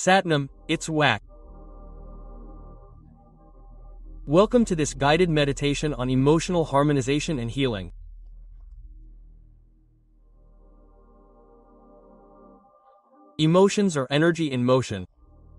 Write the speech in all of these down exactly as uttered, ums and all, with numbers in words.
Satnam, it's whack. Welcome to this guided meditation on emotional harmonization and healing. Emotions are energy in motion.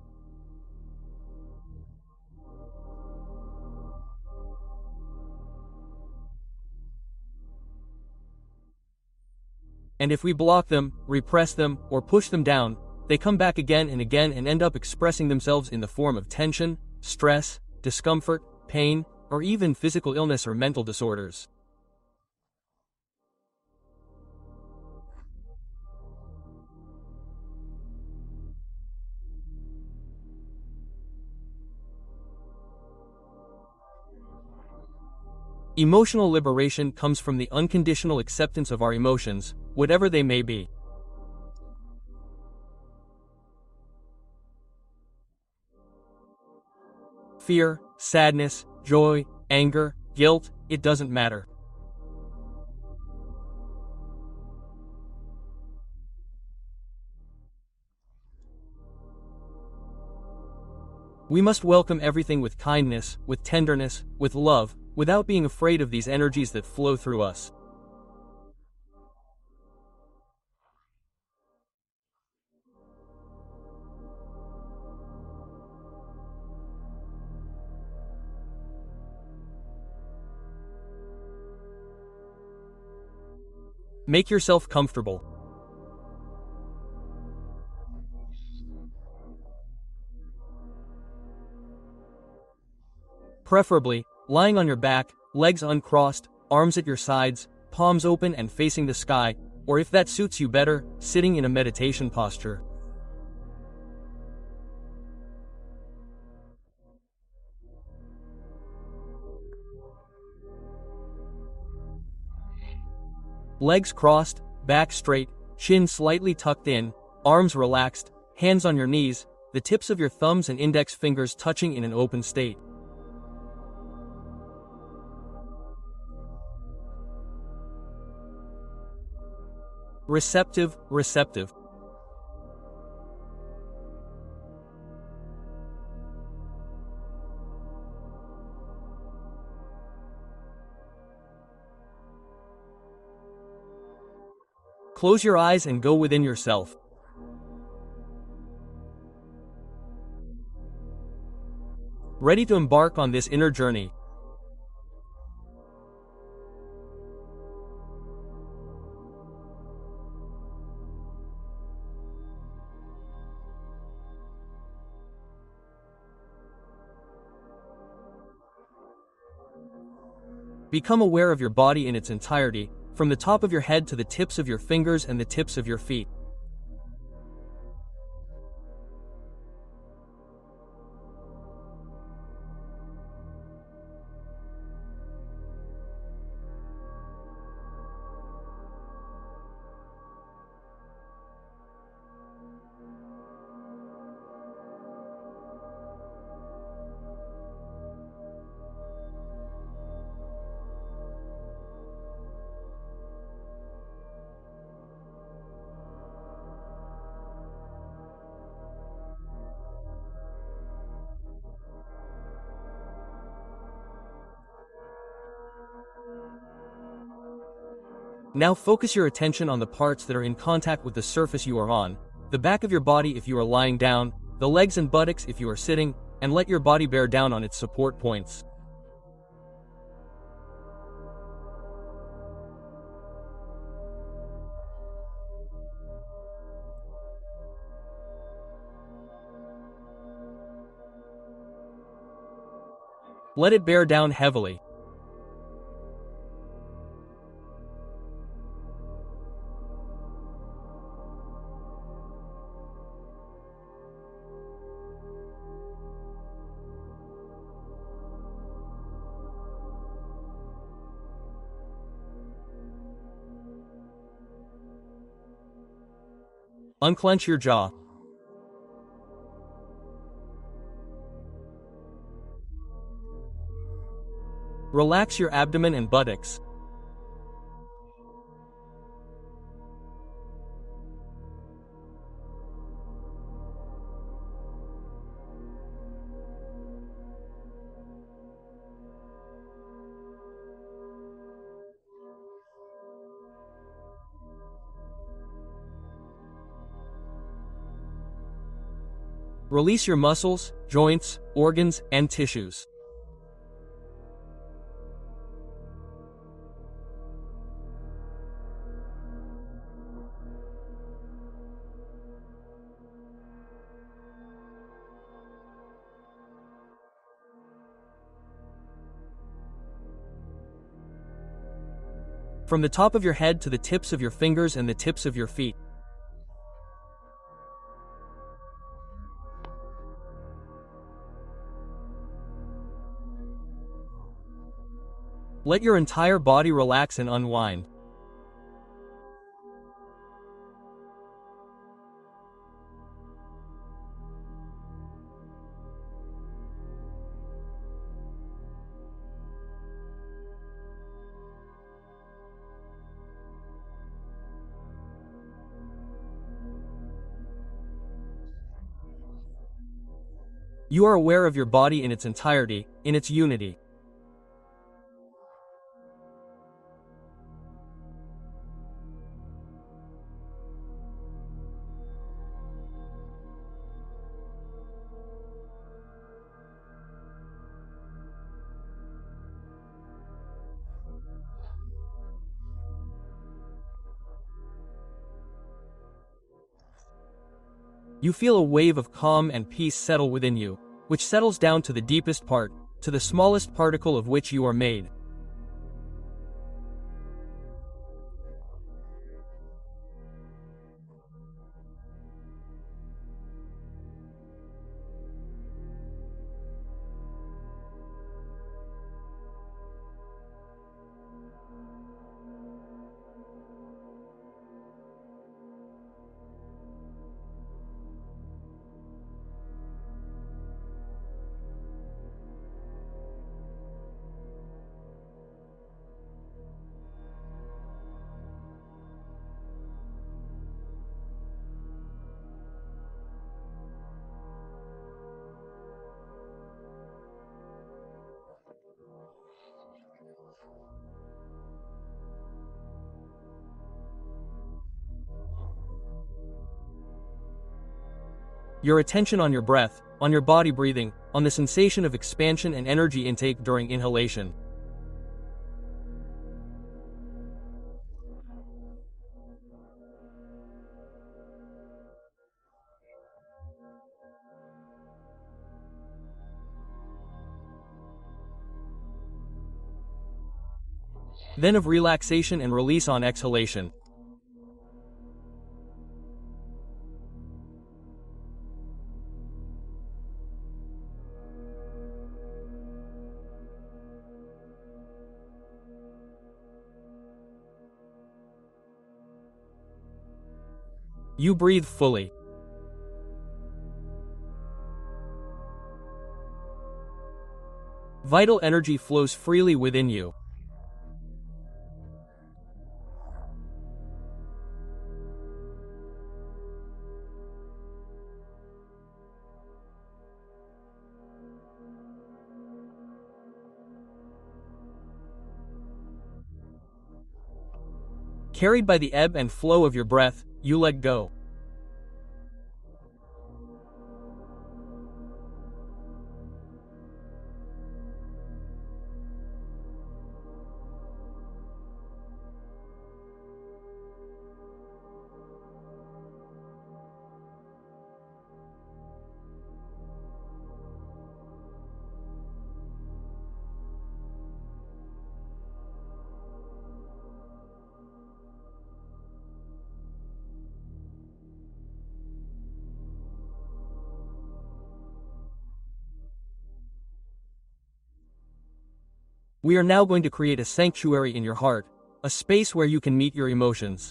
And if we block them, repress them, or push them down, they come back again and again and end up expressing themselves in the form of tension, stress, discomfort, pain, or even physical illness or mental disorders. Emotional liberation comes from the unconditional acceptance of our emotions, whatever they may be. Fear, sadness, joy, anger, guilt, it doesn't matter. We must welcome everything with kindness, with tenderness, with love, without being afraid of these energies that flow through us. Make yourself comfortable. Preferably, lying on your back, legs uncrossed, arms at your sides, palms open and facing the sky, or if that suits you better, sitting in a meditation posture. Legs crossed, back straight, chin slightly tucked in, arms relaxed, hands on your knees, the tips of your thumbs and index fingers touching in an open state. Receptive, receptive. Close your eyes and go within yourself. Ready to embark on this inner journey. Become aware of your body in its entirety, from the top of your head to the tips of your fingers and the tips of your feet. Now focus your attention on the parts that are in contact with the surface you are on, the back of your body if you are lying down, the legs and buttocks if you are sitting, and let your body bear down on its support points. Let it bear down heavily. Unclench your jaw. Relax your abdomen and buttocks. Release your muscles, joints, organs, and tissues. From the top of your head to the tips of your fingers and the tips of your feet. Let your entire body relax and unwind. You are aware of your body in its entirety, in its unity. You feel a wave of calm and peace settle within you, which settles down to the deepest part, to the smallest particle of which you are made. Your attention on your breath, on your body breathing, on the sensation of expansion and energy intake during inhalation. Then of relaxation and release on exhalation. You breathe fully. Vital energy flows freely within you. Carried by the ebb and flow of your breath, you let go. We are now going to create a sanctuary in your heart, a space where you can meet your emotions.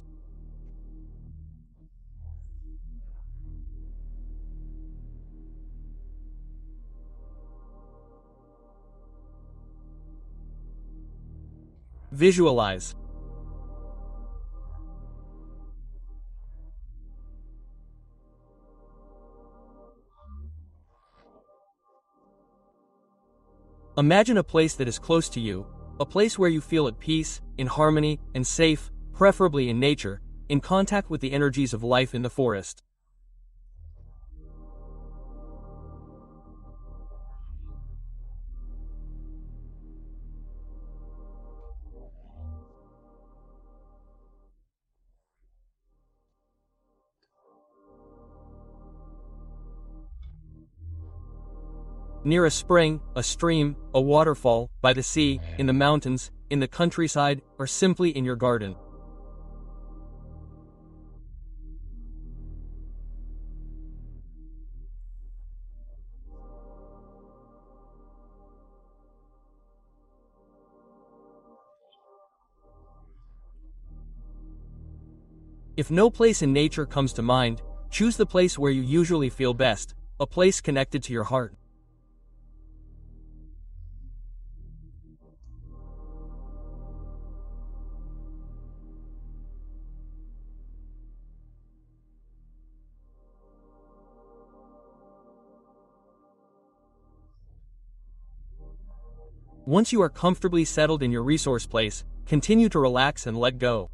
Visualize. Imagine a place that is close to you, a place where you feel at peace, in harmony, and safe, preferably in nature, in contact with the energies of life in the forest. Near a spring, a stream, a waterfall, by the sea, in the mountains, in the countryside, or simply in your garden. If no place in nature comes to mind, choose the place where you usually feel best, a place connected to your heart. Once you are comfortably settled in your resource place, continue to relax and let go.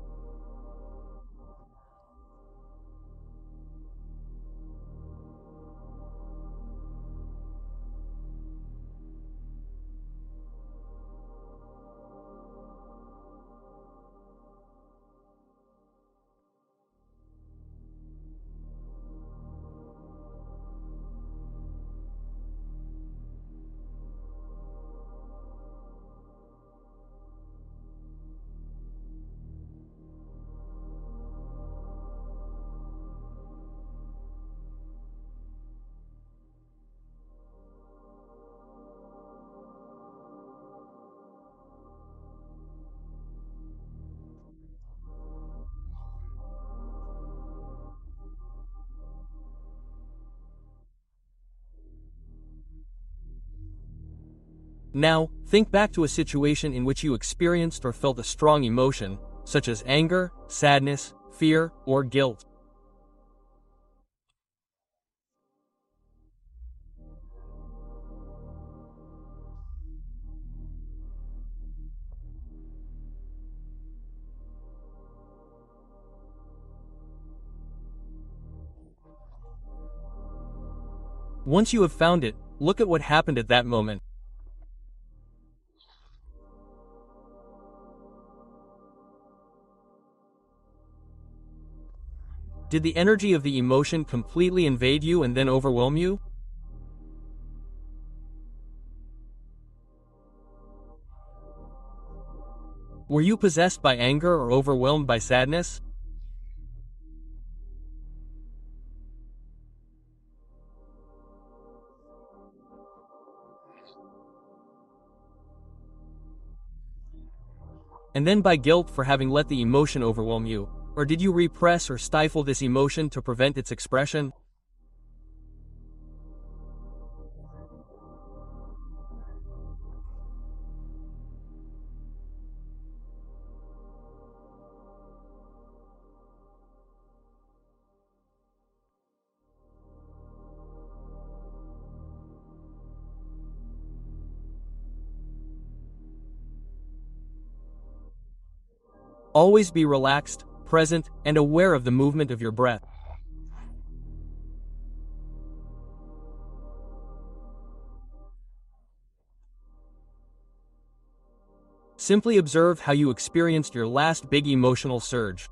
Now, think back to a situation in which you experienced or felt a strong emotion, such as anger, sadness, fear, or guilt. Once you have found it, look at what happened at that moment. Did the energy of the emotion completely invade you and then overwhelm you? Were you possessed by anger or overwhelmed by sadness? And then by guilt for having let the emotion overwhelm you? Or did you repress or stifle this emotion to prevent its expression? Always be relaxed, present, and aware of the movement of your breath. Simply observe how you experienced your last big emotional surge.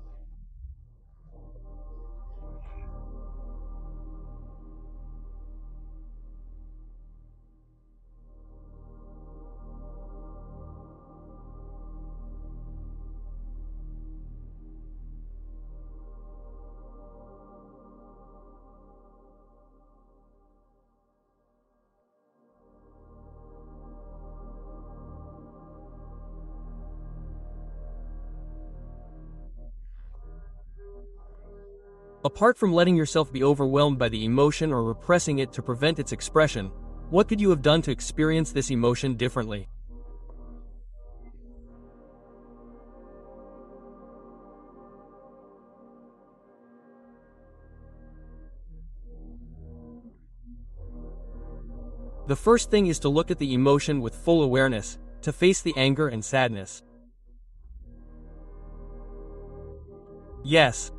Apart from letting yourself be overwhelmed by the emotion or repressing it to prevent its expression, what could you have done to experience this emotion differently? The first thing is to look at the emotion with full awareness, to face the anger and sadness. Yes.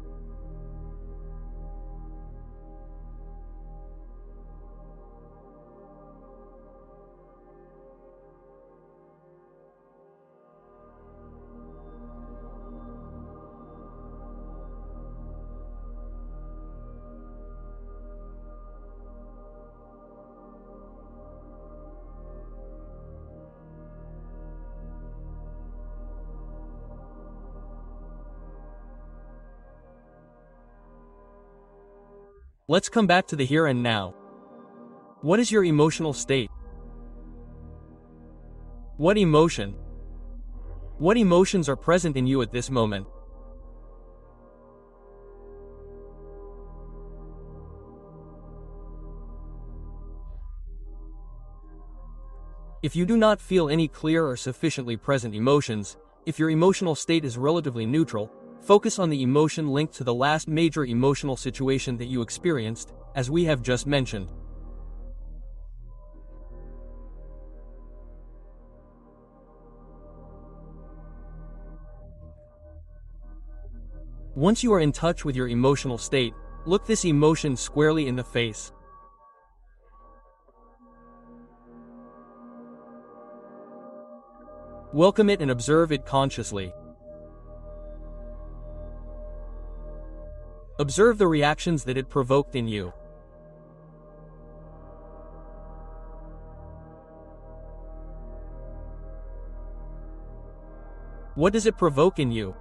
Let's come back to the here and now. What is your emotional state? What emotion? What emotions are present in you at this moment? If you do not feel any clear or sufficiently present emotions, if your emotional state is relatively neutral, focus on the emotion linked to the last major emotional situation that you experienced, as we have just mentioned. Once you are in touch with your emotional state, look this emotion squarely in the face. Welcome it and observe it consciously. Observe the reactions that it provoked in you. What does it provoke in you?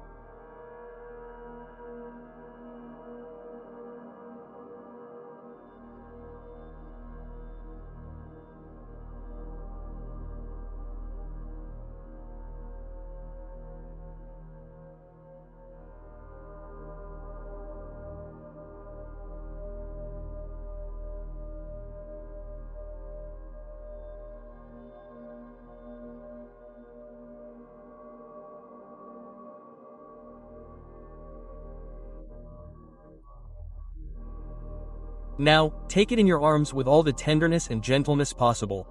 Now, take it in your arms with all the tenderness and gentleness possible.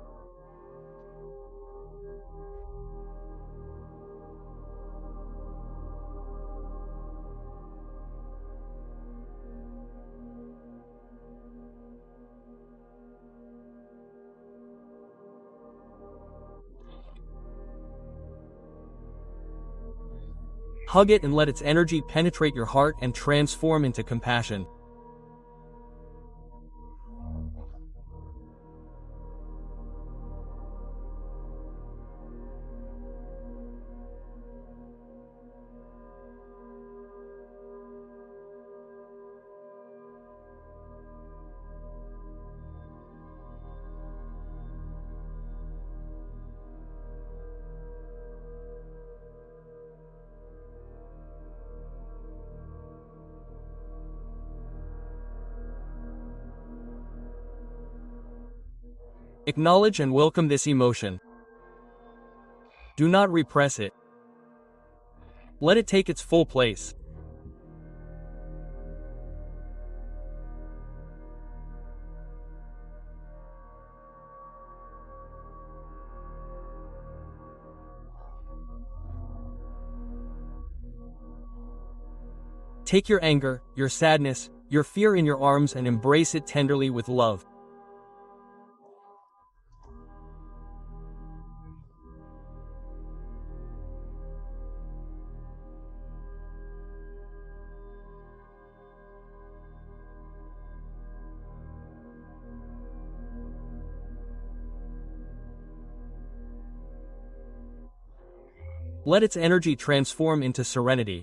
Hug it and let its energy penetrate your heart and transform into compassion. Acknowledge and welcome this emotion. Do not repress it. Let it take its full place. Take your anger, your sadness, your fear in your arms and embrace it tenderly with love. Let its energy transform into serenity.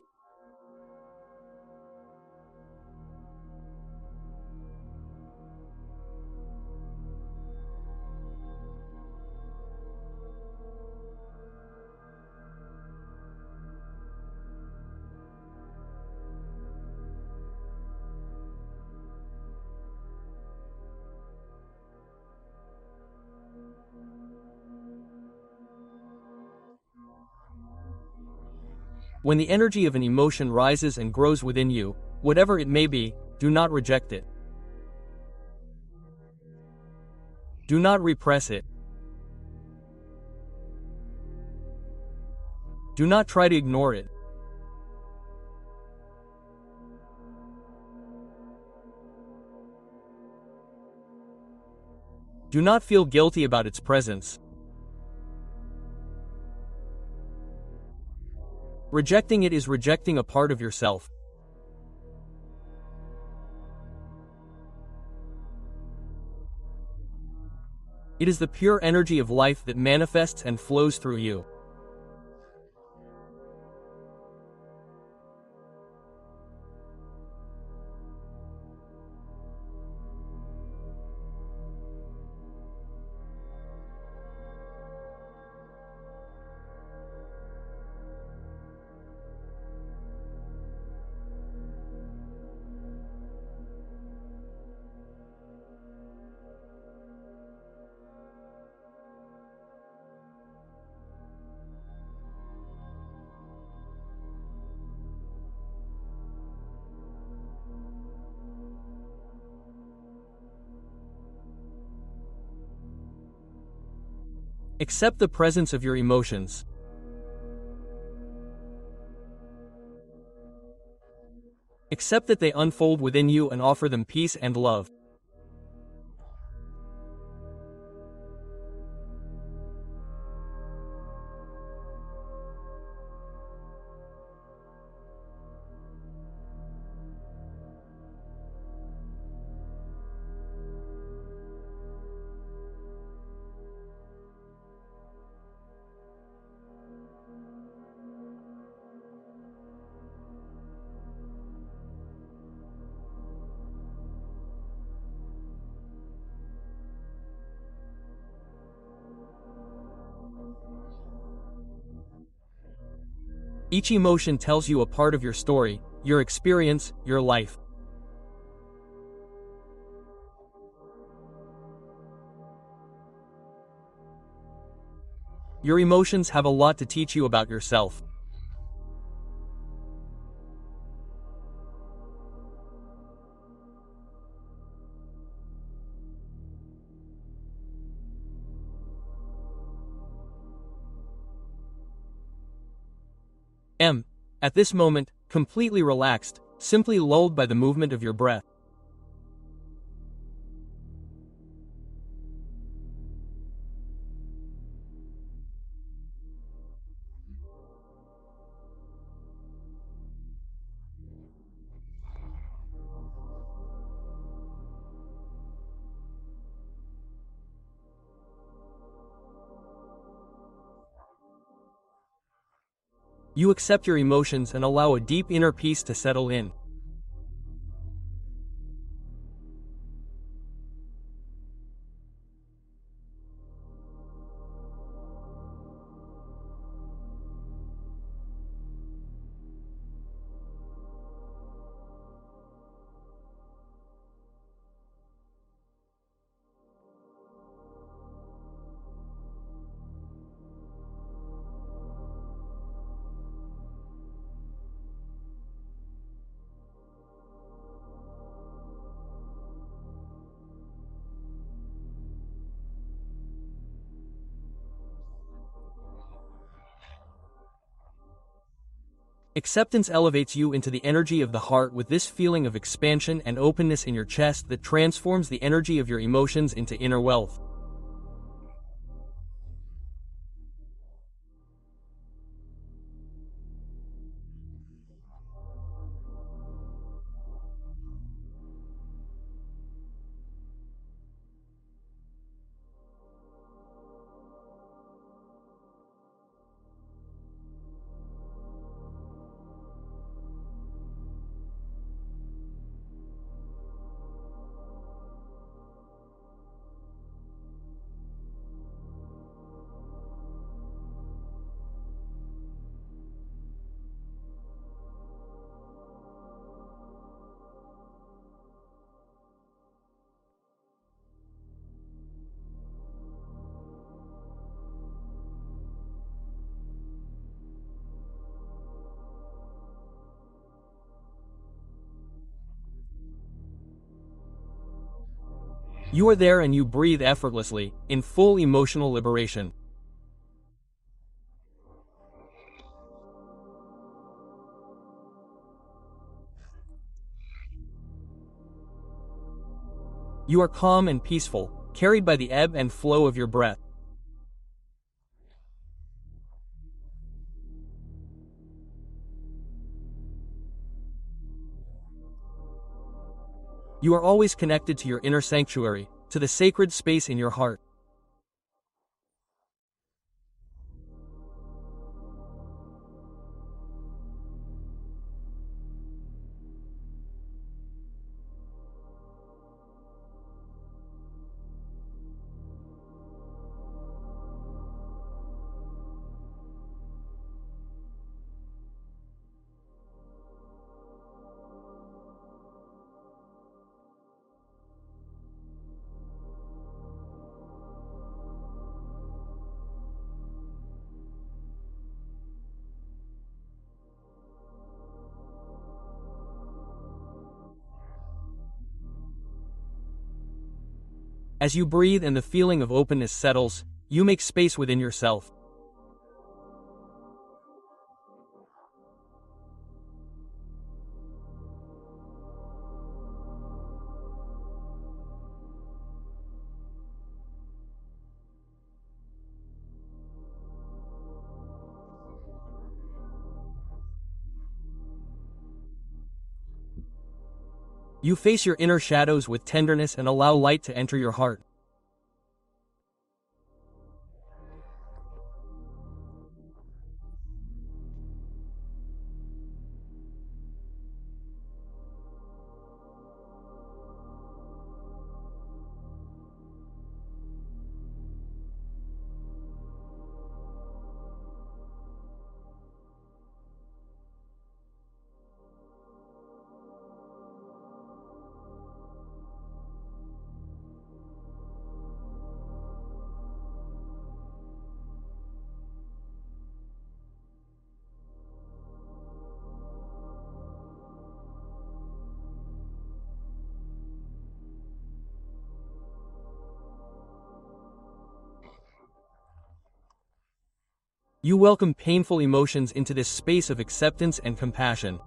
When the energy of an emotion rises and grows within you, whatever it may be, do not reject it. Do not repress it. Do not try to ignore it. Do not feel guilty about its presence. Rejecting it is rejecting a part of yourself. It is the pure energy of life that manifests and flows through you. Accept the presence of your emotions. Accept that they unfold within you and offer them peace and love. Each emotion tells you a part of your story, your experience, your life. Your emotions have a lot to teach you about yourself. M. At this moment, completely relaxed, simply lulled by the movement of your breath. You accept your emotions and allow a deep inner peace to settle in. Acceptance elevates you into the energy of the heart with this feeling of expansion and openness in your chest that transforms the energy of your emotions into inner wealth. You are there and you breathe effortlessly, in full emotional liberation. You are calm and peaceful, carried by the ebb and flow of your breath. You are always connected to your inner sanctuary, to the sacred space in your heart. As you breathe and the feeling of openness settles, You make space within yourself. You face your inner shadows with tenderness and allow light to enter your heart. You welcome painful emotions into this space of acceptance and compassion.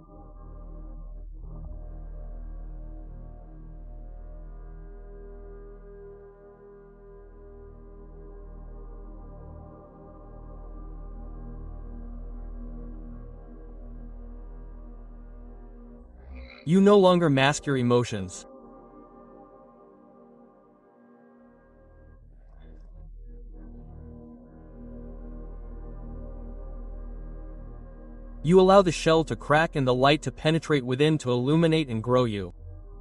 You no longer mask your emotions. You allow the shell to crack and the light to penetrate within to illuminate and grow you.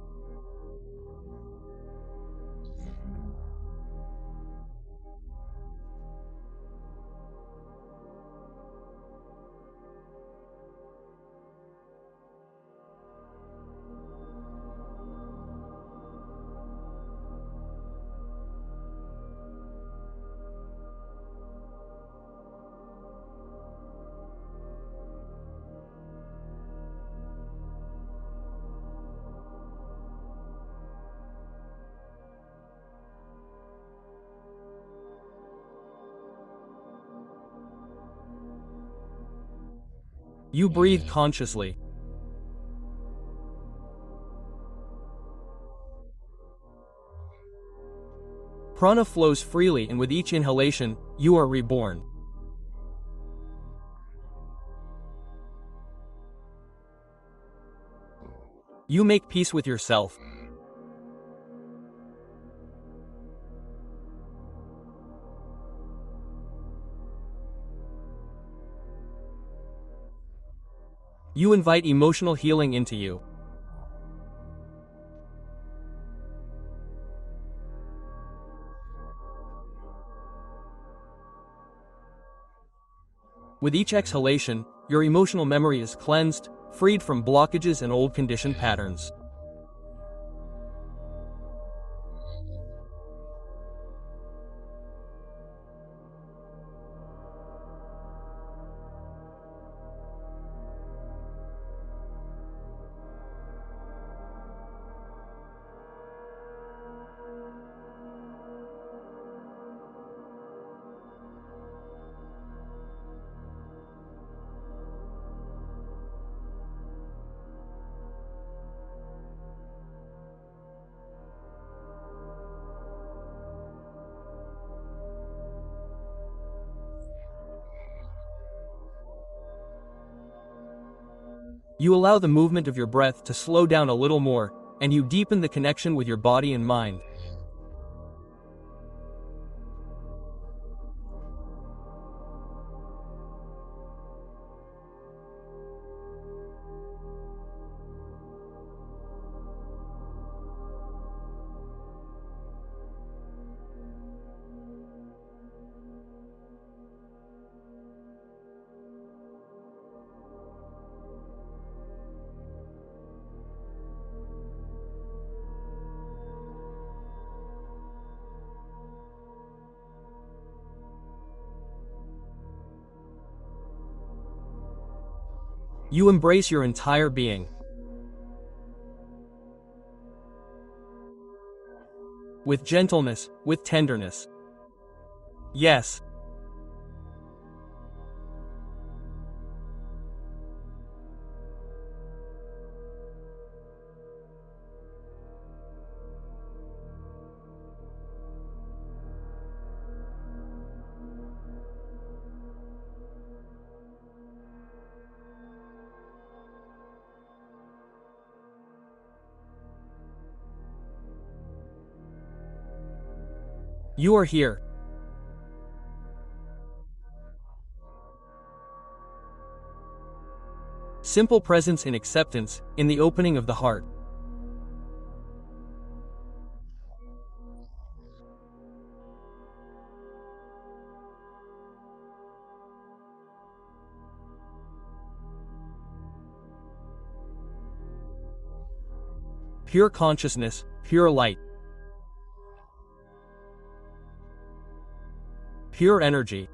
You breathe consciously. Prana flows freely, and with each inhalation, you are reborn. You make peace with yourself. You invite emotional healing into you. With each exhalation, your emotional memory is cleansed, freed from blockages and old conditioned patterns. You allow the movement of your breath to slow down a little more, and you deepen the connection with your body and mind. You embrace your entire being. With gentleness, with tenderness. Yes. You are here. Simple presence in acceptance, in the opening of the heart. Pure consciousness, pure light. Pure energy.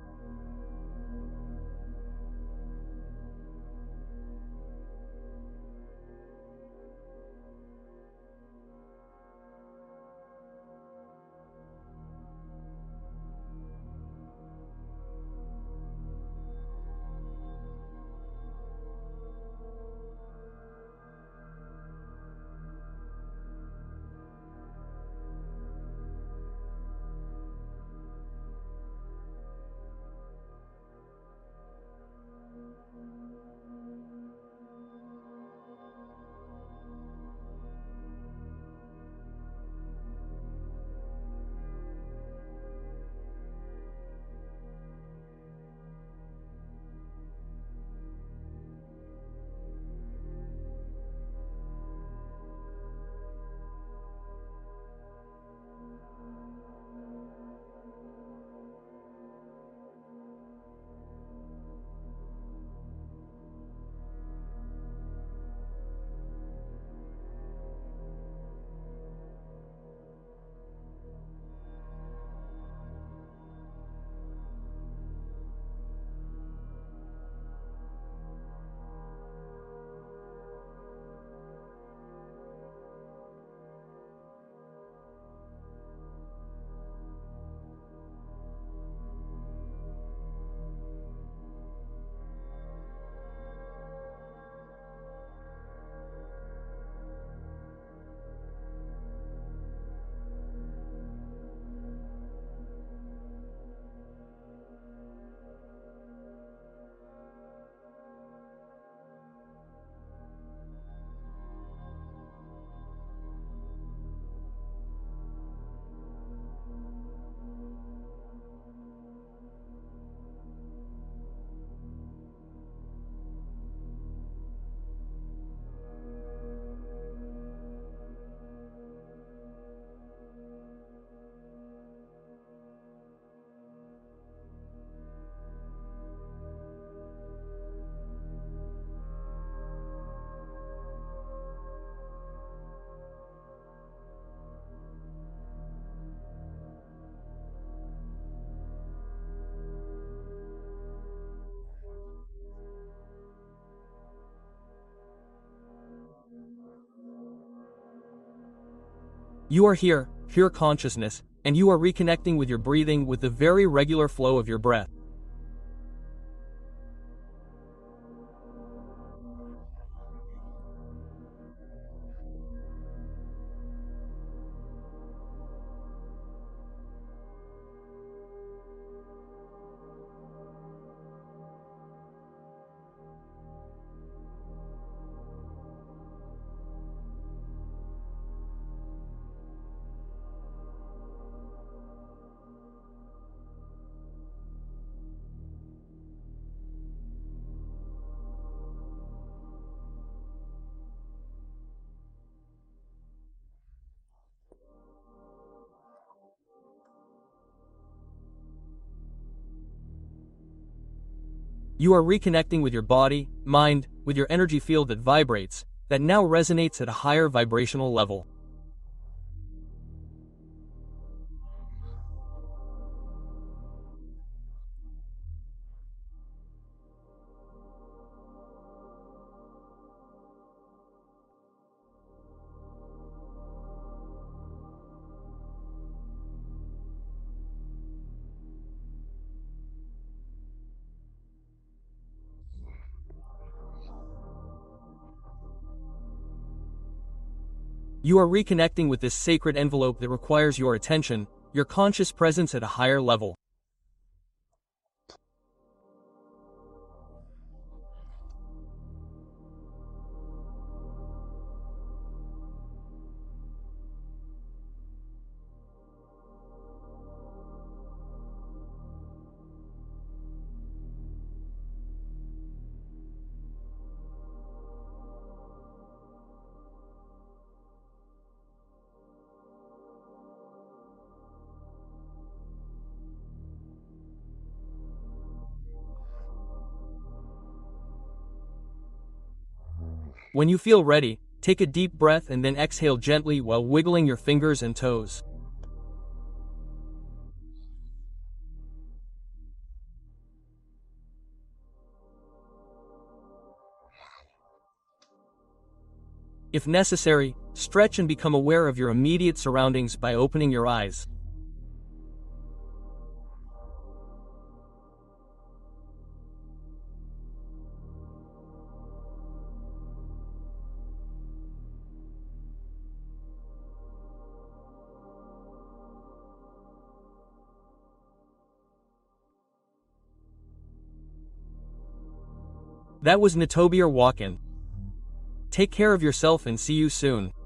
You are here, pure consciousness, and you are reconnecting with your breathing with the very regular flow of your breath. You are reconnecting with your body, mind, with your energy field that vibrates, that now resonates at a higher vibrational level. You are reconnecting with this sacred envelope that requires your attention, your conscious presence at a higher level. When you feel ready, take a deep breath and then exhale gently while wiggling your fingers and toes. If necessary, stretch and become aware of your immediate surroundings by opening your eyes. That was Natobir Walken. Take care of yourself and see you soon.